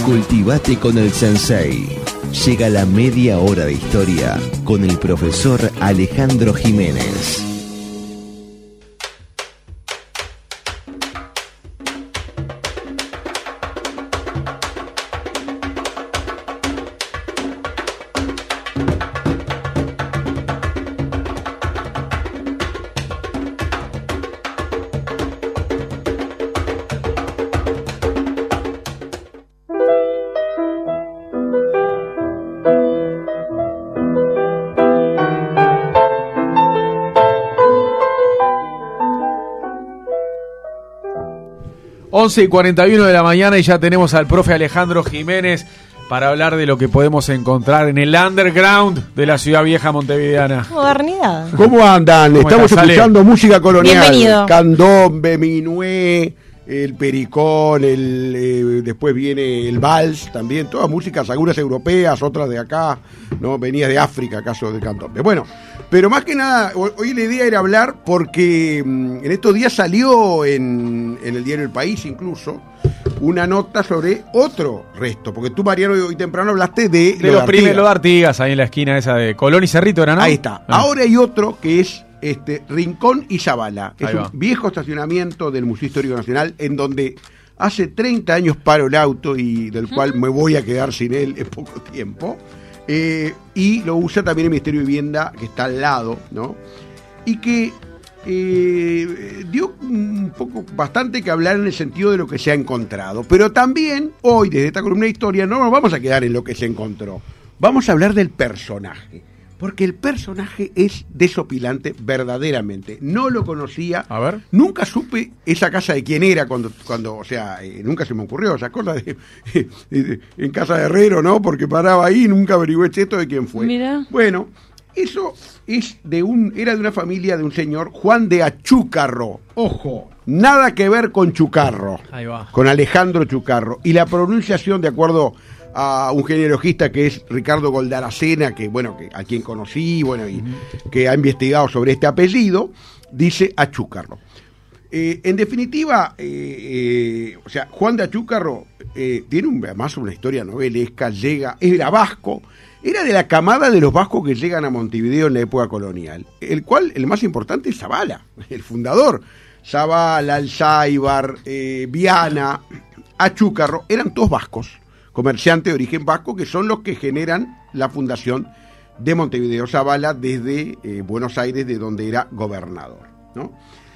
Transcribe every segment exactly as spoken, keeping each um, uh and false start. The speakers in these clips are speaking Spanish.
Cultivate con el Sensei. Llega la media hora de historia con el profesor Alejandro Jiménez. once y cuarenta y uno de la mañana y ya tenemos al profe Alejandro Jiménez para hablar de lo que podemos encontrar en el underground de la ciudad vieja montevideana. Modernidad. ¿Cómo andan? ¿Cómo Estamos estás, escuchando Ale? música colonial. Bienvenido. Candombe, minué, el pericón, el, eh, después viene el vals también, todas músicas, algunas europeas, otras de acá, no venía de África, caso del candombe. Bueno, pero más que nada, hoy la idea era hablar porque en estos días salió en, en el diario El País incluso una nota sobre otro resto, porque tú, Mariano, hoy temprano hablaste de, De los primeros de Artigas, ahí en la esquina esa de Colón y Cerrito, ¿era, no? Ahí está. Ah. Ahora hay otro que es este Rincón y Zabala. Es Ahí un va. viejo estacionamiento del Museo Histórico Nacional en donde hace treinta años paro el auto y del cual me voy a quedar sin él en poco tiempo. Eh, y lo usa también el Ministerio de Vivienda, que está al lado, ¿no? Y que eh, dio un poco bastante que hablar en el sentido de lo que se ha encontrado. Pero también hoy, desde esta columna de historia, no nos vamos a quedar en lo que se encontró. Vamos a hablar del personaje. Porque el personaje es desopilante verdaderamente. No lo conocía. A ver. Nunca supe esa casa de quién era cuando, cuando o sea, eh, nunca se me ocurrió esa cosa de, de- en casa de Herrero, ¿no? Porque paraba ahí y nunca averigüé esto de quién fue. Mira. Bueno, eso es de un, era de una familia de un señor, Juan de Achúcarro. Ojo, nada que ver con Chucarro. Ahí va. Con Alejandro Chucarro. Y la pronunciación, de acuerdo a un genealogista que es Ricardo Goldaracena, que bueno, que a quien conocí, bueno, y uh-huh. que ha investigado sobre este apellido, dice Achúcarro. Eh, en definitiva, eh, eh, o sea, Juan de Achúcarro eh, tiene un, además una historia novelesca, llega, era vasco, era de la camada de los vascos que llegan a Montevideo en la época colonial, el cual, el más importante es Zabala, el fundador. Zabala, Alzáibar, eh, Viana, Achúcarro, eran todos vascos, comerciantes de origen vasco, que son los que generan la fundación de Montevideo. Zabala desde eh, Buenos Aires, de donde era gobernador, ¿no?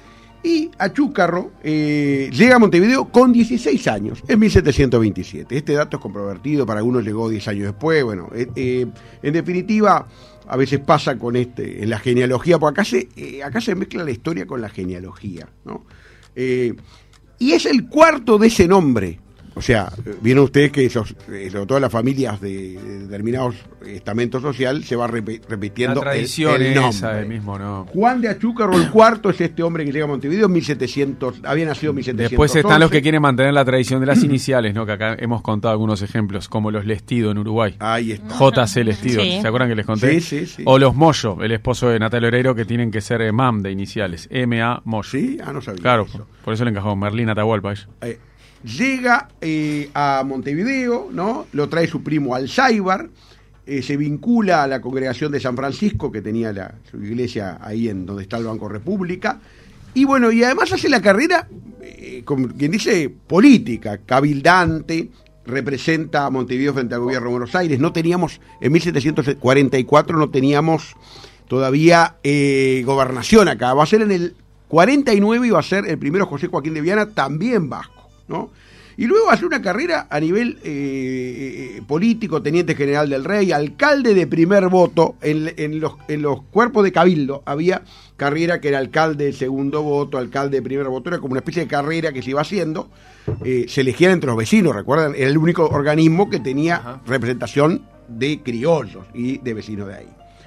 Y Achúcarro eh, llega a Montevideo con dieciséis años, en mil setecientos veintisiete. Este dato es controvertido, para algunos llegó diez años después. Bueno, eh, eh, en definitiva, a veces pasa con este, en la genealogía, porque acá se, eh, acá se mezcla la historia con la genealogía, ¿no? Eh, y es el cuarto de ese nombre. O sea, vieron ustedes que esos, eh, todas las familias de, de determinados estamentos social se va repi- repitiendo La tradición el, el esa nombre. del mismo, ¿no? Juan de Achúcarro el cuarto es este hombre que llega a Montevideo en mil setecientos, había nacido en mil setecientos once. Después están los que quieren mantener la tradición de las iniciales, ¿no? Que acá hemos contado algunos ejemplos, como los Lestido en Uruguay. Ahí está. J C Lestido, Sí. ¿se acuerdan que les conté? Sí, sí, sí. O los Moyo, el esposo de Natalia Oreiro, que tienen que ser eh, M A M de iniciales, M A Moyo. Sí, ah, no sabía Claro, eso. por eso le encajó Merlín Atahualpa a ella. Eh, llega eh, a Montevideo, ¿no? Lo trae su primo Alzáibar, eh, se vincula a la congregación de San Francisco, que tenía la, su iglesia ahí en donde está el Banco República, y bueno, y además hace la carrera, eh, como quien dice, política, cabildante, representa a Montevideo frente al gobierno de Buenos Aires. No teníamos, en mil setecientos cuarenta y cuatro no teníamos todavía eh, gobernación acá, va a ser en el cuarenta y nueve, iba a ser el primero José Joaquín de Viana, también vasco, ¿no? Y luego hace una carrera a nivel eh, eh, político, teniente general del rey, alcalde de primer voto, en, en, los, en los cuerpos de cabildo había carrera que era alcalde de segundo voto, alcalde de primer voto, era como una especie de carrera que se iba haciendo, eh, se elegían entre los vecinos, recuerdan, era el único organismo que tenía Ajá. representación de criollos y de vecinos de ahí.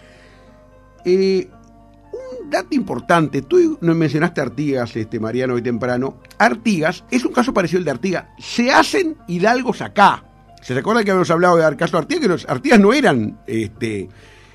Eh, Un dato importante, tú nos mencionaste Artigas, este, Mariano, hoy temprano. Artigas es un caso parecido al de Artigas. Se hacen hidalgos acá. ¿Se recuerda que habíamos hablado del caso de Artigas? Que los Artigas no eran, este,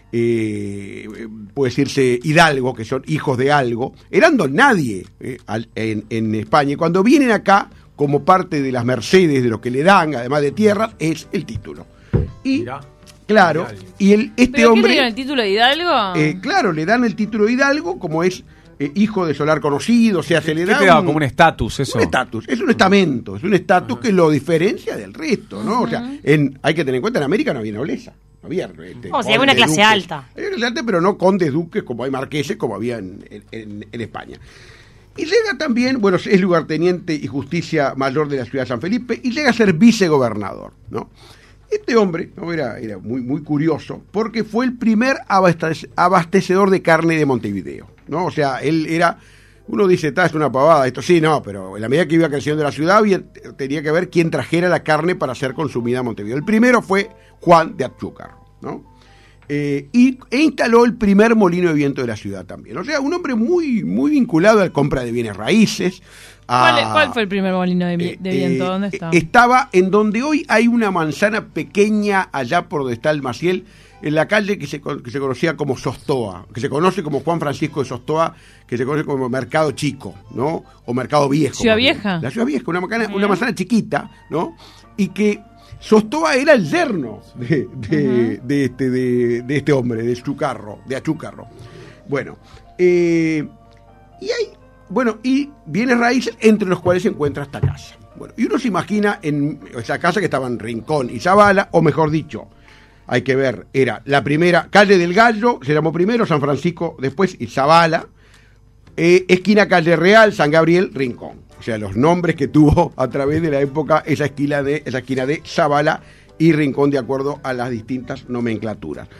eh, puede decirse, hidalgos, que son hijos de algo. Eran don nadie eh, en, en España. Y cuando vienen acá, como parte de las mercedes de lo que le dan, además de tierras, es el título. Y Mirá. claro, y el, este ¿Pero hombre... qué le dieron el título de Hidalgo? Eh, claro, le dan el título de Hidalgo, como es eh, hijo de solar conocido, o sea, se le ¿Qué da te daba un, como un estatus eso? un estatus, es un estamento, es un estatus que lo diferencia del resto, ¿no? O sea, en, hay que tener en cuenta, en América no había nobleza, no había... Este, O sea, hay una condes, clase duques. alta. Hay una clase alta, pero no condes, duques, como hay marqueses, como había en, en, en España. Y llega también, bueno, es lugarteniente y justicia mayor de la ciudad de San Felipe, y llega a ser vicegobernador, ¿no? Este hombre, ¿no? era, era muy, muy curioso, porque fue el primer abastece- abastecedor de carne de Montevideo, ¿no? O sea, él era, uno dice, está, es una pavada, esto sí, no, pero en la medida que iba creciendo la ciudad, había, tenía que ver quién trajera la carne para ser consumida en Montevideo. El primero fue Juan de Achúcarro, ¿no? Eh, y, e instaló el primer molino de viento de la ciudad también. O sea, un hombre muy, muy vinculado a la compra de bienes raíces. A, ¿Cuál, cuál fue el primer molino de, eh, de viento? eh, ¿Dónde está? Estaba en donde hoy hay una manzana pequeña, allá por donde está el Maciel, en la calle que se, que se conocía como Sostoa, que se conoce como Juan Francisco de Sostoa, que se conoce como Mercado Chico, ¿no? O Mercado Viejo. ¿Ciudad más bien. Vieja? La Ciudad Vieja, una, macana, una manzana chiquita, ¿no? Y que Sostoa era el yerno de, de, de, este, de, de este hombre, de Achúcarro, de Achúcarro. Bueno, eh, y hay, bueno, y bienes raíces entre los cuales se encuentra esta casa. Bueno, y uno se imagina en esa casa que estaba en Rincón y Zabala, o mejor dicho, hay que ver, era la primera, calle del Gallo, se llamó primero San Francisco, después y Zabala, eh, esquina Calle Real, San Gabriel, Rincón. O sea, los nombres que tuvo a través de la época esa esquina de, esa esquina de Zabala y Rincón, de acuerdo a las distintas nomenclaturas.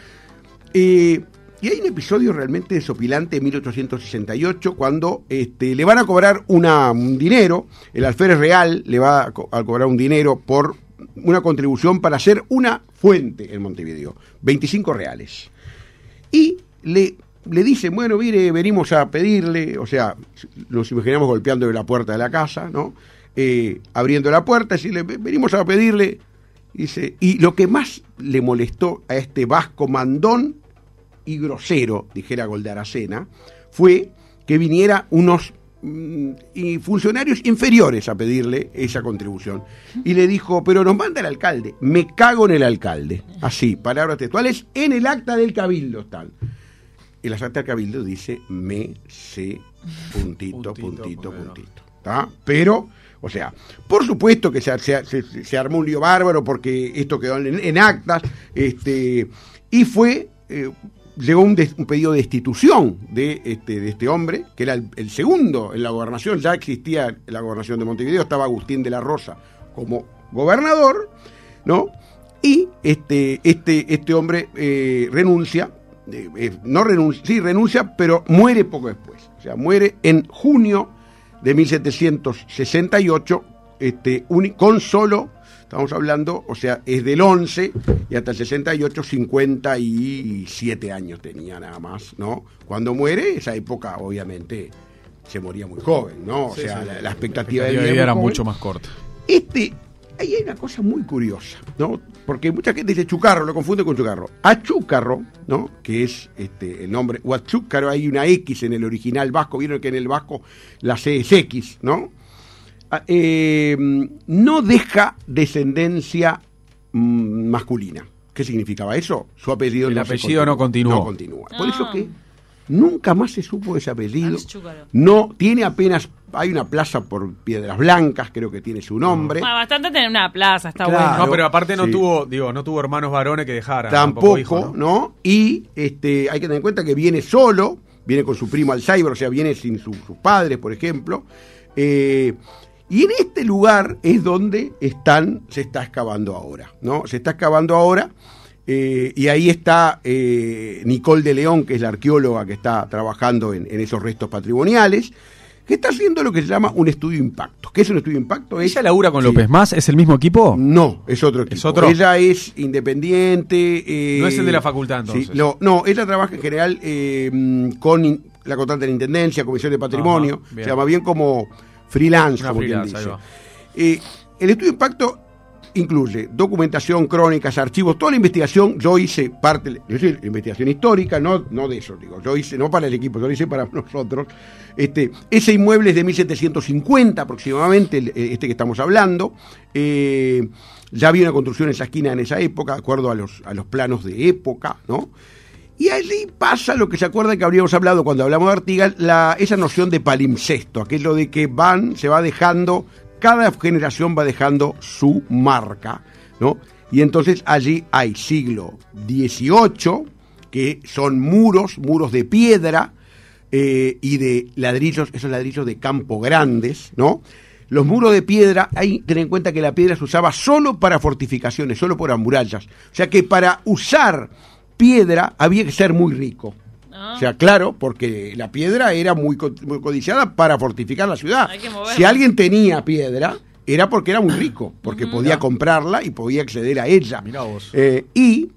Eh, y hay un episodio realmente desopilante en mil ochocientos sesenta y ocho, cuando este, le van a cobrar una, un dinero, el alférez real le va a, co- a cobrar un dinero por una contribución para hacer una fuente en Montevideo, veinticinco reales. Y le, le dicen, bueno, mire, venimos a pedirle, o sea, nos imaginamos golpeándole la puerta de la casa, ¿no? Eh, abriendo la puerta, decirle, venimos a pedirle, dice, y lo que más le molestó a este vasco mandón y grosero, dijera Goldaracena, fue que viniera unos mm, y funcionarios inferiores a pedirle esa contribución. Y le dijo, pero nos manda el alcalde, me cago en el alcalde. Así, palabras textuales, en el acta del cabildo están. El acta del cabildo dice, me se puntito, Puntito, puntito, bueno. puntito. ¿Tá? Pero, o sea, por supuesto que se, se, se, se armó un lío bárbaro porque esto quedó en, en actas, este, y fue... Eh, llegó un, des, un pedido de destitución de este, de este hombre, que era el, el segundo en la gobernación. Ya existía la gobernación de Montevideo, estaba Agustín de la Rosa como gobernador, ¿no? Y este, este, este hombre eh, renuncia, eh, eh, no renuncia, sí renuncia, pero muere poco después. O sea, muere en junio de mil setecientos sesenta y ocho, este, un, con solo... Estamos hablando, o sea, es del once y hasta el sesenta y ocho, cincuenta y siete años tenía nada más, ¿no? Cuando muere, esa época, obviamente, se moría muy joven, ¿no? O Sí, sea, sí, la, la la expectativa de expectativa vida de vida era muy mucho joven. más corta. Este, ahí hay una cosa muy curiosa, ¿no? Porque mucha gente dice Chucarro, lo confunde con Chucarro. Achúcarro, ¿no? Que es este el nombre, o Achúcarro, hay una X en el original vasco, vieron que en el vasco la C es X, ¿no? Eh, no deja descendencia mm, masculina. ¿Qué significaba eso? Su apellido El no apellido se no continuó. No continúa. Por Ah. eso que nunca más se supo de ese apellido. Achúcarro. No tiene apenas, hay una plaza por Piedras Blancas, creo que tiene su nombre. Bueno, bastante tener una plaza, está Claro. bueno. No, pero aparte no Sí. tuvo, digo, no tuvo hermanos varones que dejaran. Tampoco, hijo, ¿no? Y este, hay que tener en cuenta que viene solo, viene con su primo Alzheimer, o sea, viene sin su- sus padres, por ejemplo. Eh, y en este lugar es donde están, se está excavando ahora, ¿no? Se está excavando ahora, eh, y ahí está eh, Nicole de León, que es la arqueóloga que está trabajando en, en esos restos patrimoniales, que está haciendo lo que se llama un estudio de impacto. ¿Qué es un estudio de impacto? Es- ¿Ella labura con Sí. López Más? ¿Es el mismo equipo? No, es otro equipo. ¿Es otro? Ella es independiente. eh, No es el de la facultad, entonces. Sí, no, no, ella trabaja en general eh, con in- la contrata de la Intendencia, Comisión de Patrimonio. Ajá, bien. Se llama bien como freelance, Una como freelance, quien dice. ahí va. Eh, el estudio de impacto incluye documentación, crónicas, archivos, toda la investigación. Yo hice parte, es decir, investigación histórica, no, no de eso, digo, yo hice, no para el equipo, yo lo hice para nosotros. Este, ese inmueble es de mil setecientos cincuenta aproximadamente, este que estamos hablando. Eh, ya había una construcción en esa esquina en esa época, de acuerdo a los, a los planos de época, ¿no? Y allí pasa lo que se acuerda que habríamos hablado cuando hablamos de Artigas, la, esa noción de palimpsesto, aquello de que van, se va dejando, cada generación va dejando su marca, ¿no? Y entonces allí hay siglo dieciocho, que son muros, muros de piedra eh, y de ladrillos, esos ladrillos de Campo Grandes, ¿no? Los muros de piedra, hay que tener en cuenta que la piedra se usaba solo para fortificaciones, solo para murallas. O sea que para usar piedra había que ser muy rico. Ah. O sea, claro, porque la piedra era muy, co- muy codiciada para fortificar la ciudad. Hay que moverla. Si alguien tenía piedra, era porque era muy rico, porque Ujú. podía comprarla y podía acceder a ella. Mirá vos. Eh, y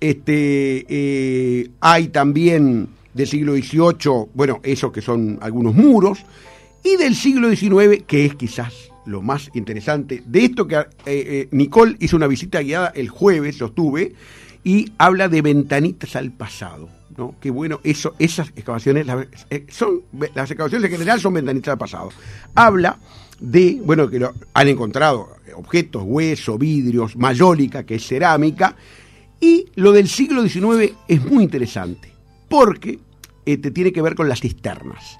este eh, hay también del siglo dieciocho, bueno, esos que son algunos muros, y del siglo diecinueve, que es quizás lo más interesante, de esto que eh, eh, Nicole hizo una visita guiada el jueves, yo estuve, y habla de ventanitas al pasado, ¿no? Que bueno, eso, esas excavaciones, la- eh, son, las excavaciones en general son ventanitas al pasado. Habla de, bueno, que lo, han encontrado objetos, hueso, vidrios, mayólica, que es cerámica, y lo del siglo diecinueve es muy interesante, porque este, tiene que ver con las cisternas.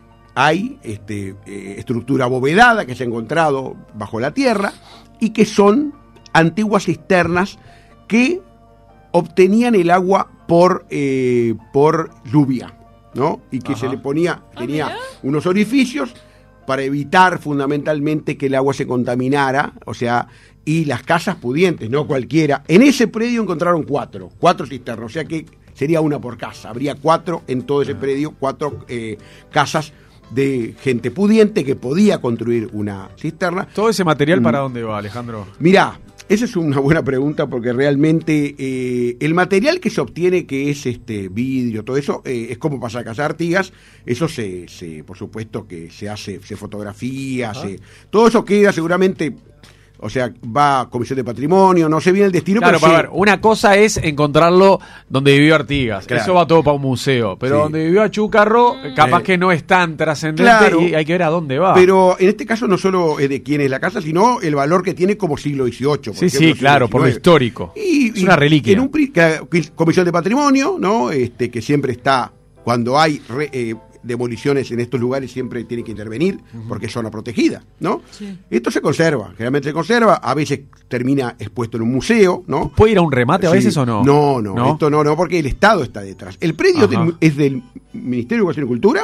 Hay este, eh, estructura abovedada que se ha encontrado bajo la tierra y que son antiguas cisternas que obtenían el agua por, eh, por lluvia, ¿no? Y que Ajá. se le ponía, Ah, tenía mirá. unos orificios para evitar fundamentalmente que el agua se contaminara, o sea, y las casas pudientes, no cualquiera. En ese predio encontraron cuatro, cuatro cisternas, o sea que sería una por casa, habría cuatro en todo ese predio, cuatro eh, casas de gente pudiente que podía construir una cisterna. ¿Todo ese material Mm. para dónde va, Alejandro? Mirá, esa es una buena pregunta porque realmente eh, el material que se obtiene, que es este vidrio, todo eso, eh, es como pasa a Casa Artigas, eso se, se, por supuesto que se hace, se fotografía, se, todo eso queda seguramente, o sea, va a Comisión de Patrimonio, no sé bien el destino, Claro, pero para sí. ver, una cosa es encontrarlo donde vivió Artigas, Claro. eso va todo para un museo, pero Sí. donde vivió Achúcarro, capaz Eh, que no es tan trascendente claro, y hay que ver a dónde va. Pero en este caso no solo es de quién es la casa, sino el valor que tiene como siglo dieciocho. por Sí, ejemplo, sí, claro, siglo por lo diecinueve. histórico. Y, Es una reliquia. En un pri- que- que- Comisión de Patrimonio, ¿no? Este, que siempre está, cuando hay re- eh, demoliciones en estos lugares, siempre tiene que intervenir, porque es zona protegida, ¿no? Sí. Esto se conserva, generalmente se conserva, a veces termina expuesto en un museo, ¿no? ¿Puede ir a un remate a Sí. veces o no? No, no, esto no, no, porque el Estado está detrás. El predio Ajá. del- es del Ministerio de Educación y Cultura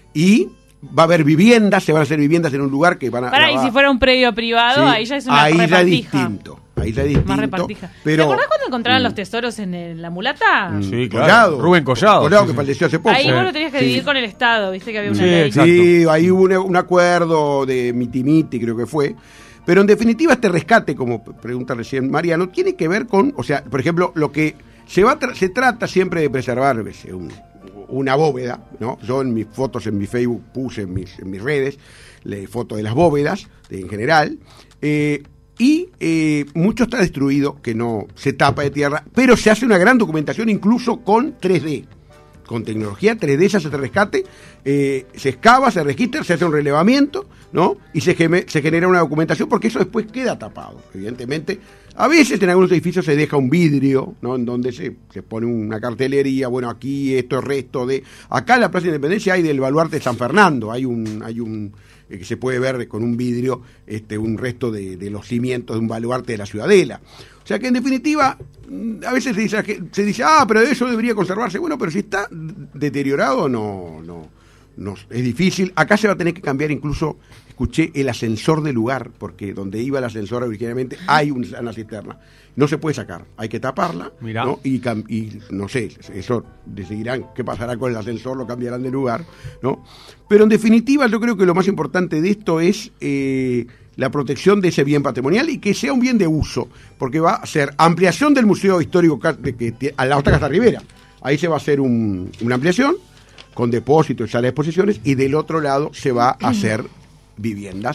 y va a haber viviendas, se van a hacer viviendas en un lugar que van a... Pará, la y va- si fuera un predio privado, Sí, ahí ya es una ahí ya es repartija. distinto, ahí ya es distinto. Más repartija. Pero, ¿Te acordás cuando encontraron Mm. los tesoros en el- la mulata? Mm, Sí, claro. Collado. Rubén Collado, Collado, sí, que sí. falleció hace poco. Ahí Sí. vos lo tenías que Sí. dividir con el Estado, viste que había una Sí, ley. exacto. Sí, ahí hubo un, un acuerdo de miti-miti, creo que fue. Pero en definitiva, este rescate, como pregunta recién Mariano, tiene que ver con, o sea, por ejemplo, lo que se va a tra- se trata siempre de preservar yo qué sé, un- una bóveda, ¿no? Yo en mis fotos en mi Facebook puse en mis, en mis redes le, fotos de las bóvedas de- en general. eh, y eh, mucho está destruido, que no se tapa de tierra, pero se hace una gran documentación incluso con tres D. Con tecnología tres D se hace este rescate, eh, se excava, se registra, se hace un relevamiento, ¿no? Y se, geme- se genera una documentación porque eso después queda tapado, evidentemente. A veces en algunos edificios se deja un vidrio, ¿no? En donde se, se pone una cartelería, bueno, aquí esto es resto de... Acá en la Plaza de Independencia hay del baluarte de San Fernando, hay un... Hay un eh, que se puede ver con un vidrio este, un resto de, de los cimientos de un baluarte de la Ciudadela. O sea que en definitiva, mm, a veces se dice, se dice, ah, pero eso debería conservarse. Bueno, pero si está deteriorado, no, no, no, es difícil. Acá se va a tener que cambiar incluso, escuché, el ascensor del lugar, porque donde iba el ascensor originalmente hay un- una cisterna. No se puede sacar, hay que taparla, Mirá. ¿no? Y, cam- y no sé, eso decidirán qué pasará con el ascensor, lo cambiarán de lugar, ¿no? Pero en definitiva yo creo que lo más importante de esto es eh, la protección de ese bien patrimonial y que sea un bien de uso, porque va a ser ampliación del Museo Histórico Ca- de que tie- a la otra Casa Rivera. Ahí se va a hacer un- una ampliación con depósito y sala de exposiciones y del otro lado se va a hacer viviendas.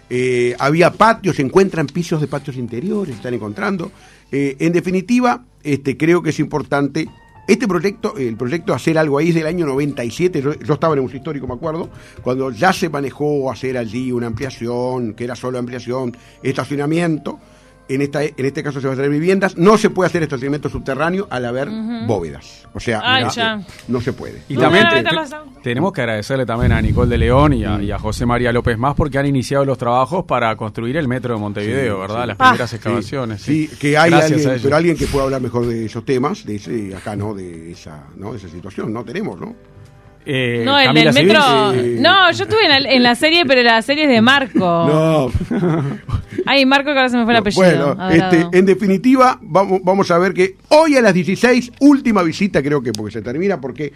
eh, había patios, se encuentran pisos de patios interiores, están encontrando. Eh, en definitiva, este, creo que es importante. Este proyecto, el proyecto de hacer algo ahí es del año noventa y siete, yo, yo estaba en el Museo Histórico, me acuerdo, cuando ya se manejó hacer allí una ampliación, que era solo ampliación, estacionamiento. En, esta, en este caso se va a hacer viviendas. No se puede hacer estacionamiento subterráneo al haber uh-huh. bóvedas. O sea, Ay, no, ya. no se puede. Y también te, te, tenemos que agradecerle también a Nicole de León y a, y a José María López Más porque han iniciado los trabajos para construir el metro de Montevideo, sí, ¿verdad? Sí. Las primeras ah, excavaciones. Sí, sí, que hay alguien, pero alguien que pueda hablar mejor de esos temas, de ese, acá no, de esa, ¿no? de esa situación. No tenemos, ¿no? Eh, no, el del metro. Sí. No, yo estuve en la, en la serie, pero la serie es de Marco. No. Ay, Marco, que ahora se me fue el apellido. Bueno, este, en definitiva, vamos, vamos a ver que hoy a las dieciséis, última visita, creo que porque se termina, porque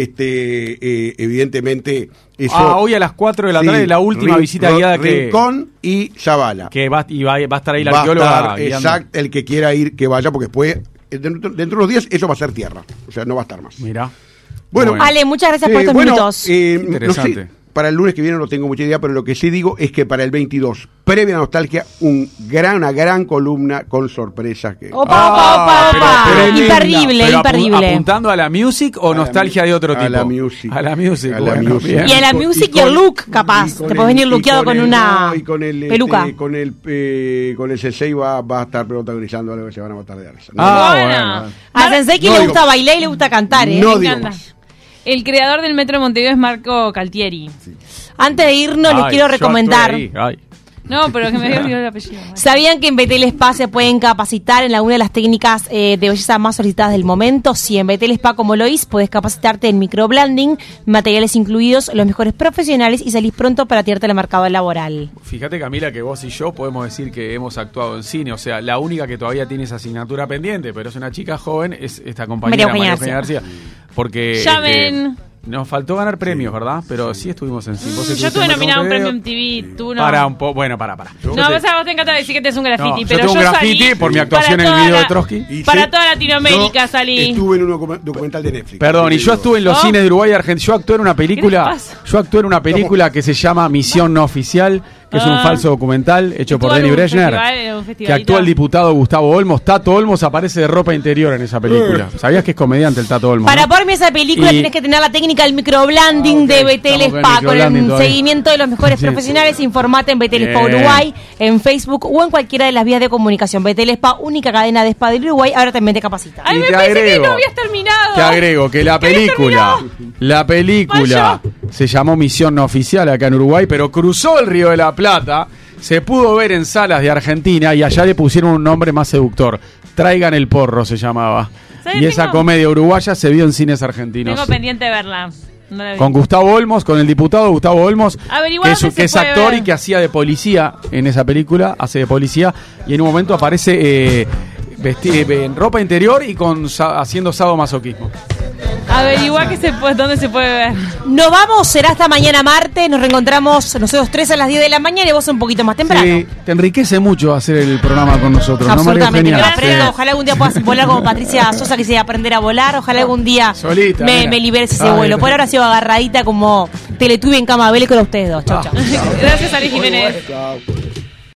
este eh, evidentemente. Eso, ah, hoy a las cuatro de la tarde, sí, la última Rin, visita guiada que. Rincón y Zavala. Que va, y va, va a estar ahí la arqueóloga. Exacto, el que quiera ir, que vaya, porque después, dentro, dentro de unos días, eso va a ser tierra. O sea, no va a estar más. Mira. Bueno, bueno, Ale, muchas gracias eh, por estos bueno, minutos. Eh, Interesante. No sé, para el lunes que viene no tengo mucha idea, pero lo que sí digo es que para el veintidós, previa nostalgia, un gran, una gran columna con sorpresas. Que... ¡Opa, ah, opa, opa! Pero, pero imperdible, pero imperdible. ¿Apuntando a la music o a nostalgia la, de otro tipo? A la music. A la music. A la bueno, music. Y a la music y, con, y el look, capaz. Te puedes venir lookeado con, con el, una no, y con el, peluca. Este, con el eh, con el Sensei va, va a estar protagonizando algo que se van a matar de risa. No, ah, bueno. bueno. A Sensei que no le gusta bailar y le gusta cantar, ¿eh? No digo más. El creador del Metro de Montevideo es Marco Caltieri. Sí. Antes de irnos, ay, les quiero recomendar. Ahí, ay. No, pero que me dio el apellido. ¿Sabían que en Betel Spa se pueden capacitar en alguna de las técnicas eh, de belleza más solicitadas del momento? Si en Betel Spa, como lo hice, puedes capacitarte en microblending, materiales incluidos, los mejores profesionales y salís pronto para tirarte al mercado laboral. Fíjate, Camila, que vos y yo podemos decir que hemos actuado en cine. O sea, la única que todavía tiene esa asignatura pendiente, pero es una chica joven, es esta compañera María Eugenia García. Porque llamen. Este, nos faltó ganar premios, sí, ¿verdad? Pero sí, sí estuvimos en cine. Mm, yo estuve nominado a un premio M T V, tú no. Para un poco, bueno, para, para. No, no vos, vos te encanta decir que te es un graffiti, no, pero yo tengo yo un graffiti salí por mi actuación en el video la, de Trotsky. Para toda Latinoamérica salí. Estuve en un documental de Netflix. Perdón, y yo estuve en los ¿Oh? cines de Uruguay y Argentina. Yo actué en una película, yo actué en una película que se llama Misión No Oficial, que es un ah. falso documental hecho por Denny Brejner, que actúa el diputado Gustavo Olmos. Tato Olmos aparece de ropa interior en esa película. ¿Sabías que es comediante el Tato Olmos? Para ¿no? verme esa película y... tienes que tener la técnica del microblending ah, okay. de Betel Spa, con el todavía. seguimiento de los mejores sí, profesionales. Sí. Informate en Betel Spa Uruguay, en Facebook o en cualquiera de las vías de comunicación. Betel Spa, única cadena de spa del Uruguay, ahora también te capacita. Ay, y me te pensé agrego, que no habías terminado. Te agrego que la película, la película se llamó Misión No Oficial acá en Uruguay, pero cruzó el Río de la Plata. Se pudo ver en salas de Argentina y allá le pusieron un nombre más seductor. Traigan el porro se llamaba. Y esa tengo... comedia uruguaya se vio en cines argentinos. Tengo pendiente de verla. No la vi. Con Gustavo Olmos, con el diputado Gustavo Olmos, que es, que es actor ver. y que hacía de policía en esa película, hace de policía y en un momento aparece eh, vesti- en ropa interior y con haciendo sadomasoquismo. Averigua que se puede, dónde se puede ver. Nos vamos, será hasta mañana martes. Nos reencontramos nosotros tres a las diez de la mañana y vos un poquito más temprano. Sí, te enriquece mucho hacer el programa con nosotros. Absolutamente, ¿no, me aprendo. Ojalá algún día puedas volar como Patricia Sosa, que se aprender a volar. Ojalá algún día Solita, me, me liberes ese Ay, vuelo. Por ahora sigo agarradita como Teletubby en cama velcro a ustedes dos. Chau, chau. Gracias, Ari Jiménez. Chao.